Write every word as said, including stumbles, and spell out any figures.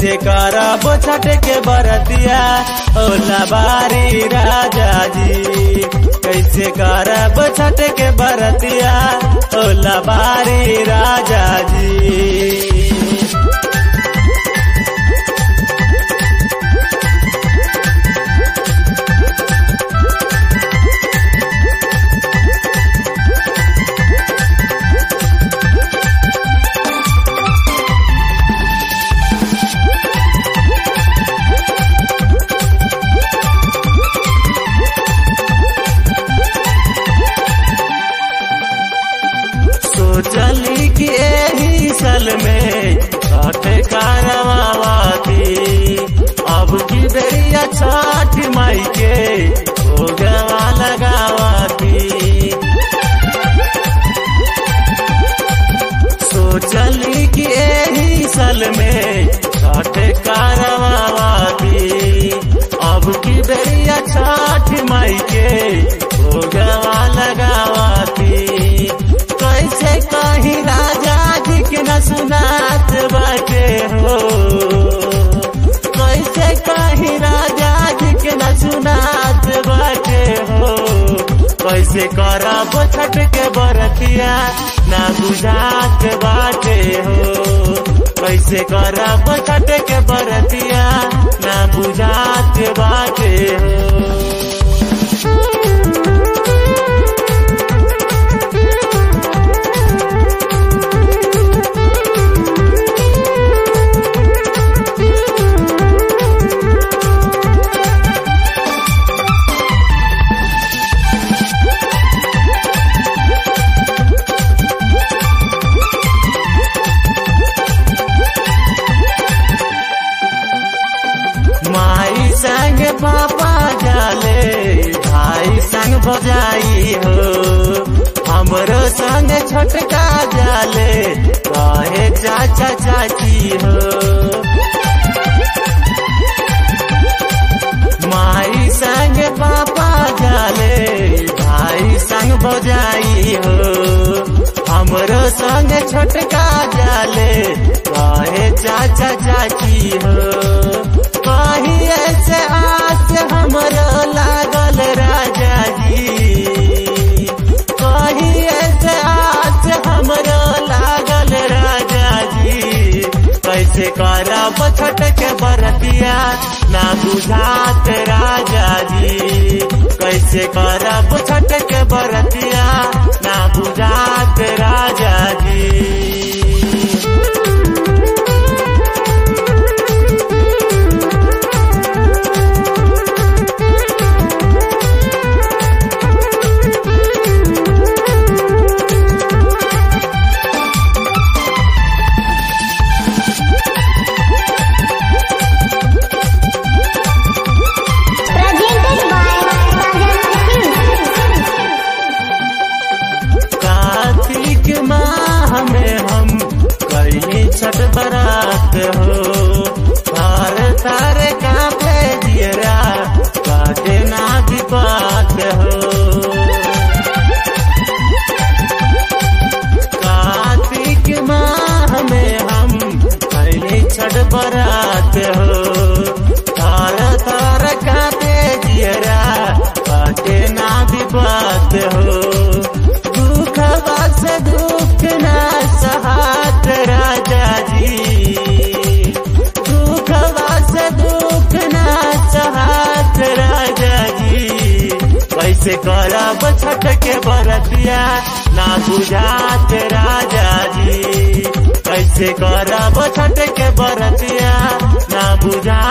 कैसे करब छठ के बरतिया होला बारी राजा जी। कैसे करब छठ के बरतिया होला बारी राजा जी। सोचली कि एही साल में छठ करवाती, अब की बेरिया छठ माई के भोगवा लगावाती। सोचली कि एही साल में छठ करवाती, अब की बेरिया छठ माई के भोगवा लगावाती। कैसे कहीं राजा जी के न सुनात बाटे हो, कैसे कहीं राजा जी के न सुनात बाटे हो। कैसे करब छठ के बरतिया ना बुझात बाटे हो। कैसे करब छठ के बरतिया ना बुझात बाटे हो। माई संग पापा जाले भाई संग भजाई हो, हमरो संग छोटका जाले कहे चाचा चाची हो। माई संग पापा जाले भाई संग भजाई हो, हमरो संग छोटका जाले कहे चाचा चाची हो। कहीं ऐसे आस हमरो लागल राजा जी, कहीं ऐसे आस हमरो लागल राजा जी। कैसे करब छठ के बरतिया ना बुझात राजा जी। कैसे करब छठ के बरतिया ना बुझात राजा जी। हमें हम कहीं छठ बरात हो, थार थार कांपे जियरा काटे ना बात हो। कार्तिक माह में हम कहीं छठ बरात हो, थार थार कांपे जियरा काटे ना बात हो। दुख बस दुख ना सहात राजा जी, दुख बस दुख ना सहात राजा जी। कैसे करब छठ के बरतिया ना बुझात राजा जी। कैसे करब छठ के बरतिया ना बुझा